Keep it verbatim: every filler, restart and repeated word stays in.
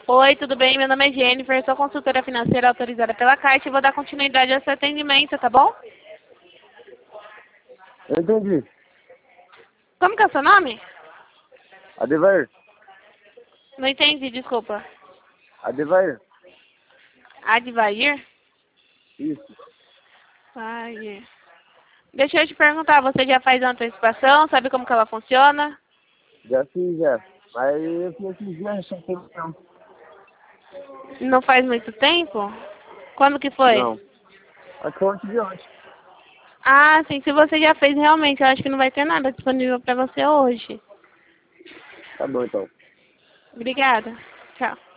Oi, tudo bem? Meu nome é Jennifer, sou consultora financeira autorizada pela Caixa e vou dar continuidade ao seu atendimento, tá bom? Eu entendi. Como que é o seu nome? Adevair. Não entendi, desculpa. Adevair. Advair? Isso. Vai. Deixa eu te perguntar, você já faz antecipação? Sabe como que ela funciona? Já fiz, já. Mas eu fiz esses dias sem tempo. Não faz muito tempo? Quando que foi? Não. Acho que foi antes de ontem. Ah, sim, se você já fez realmente, eu acho que não vai ter nada disponível para você hoje. Tá bom, então. Obrigada. Tchau.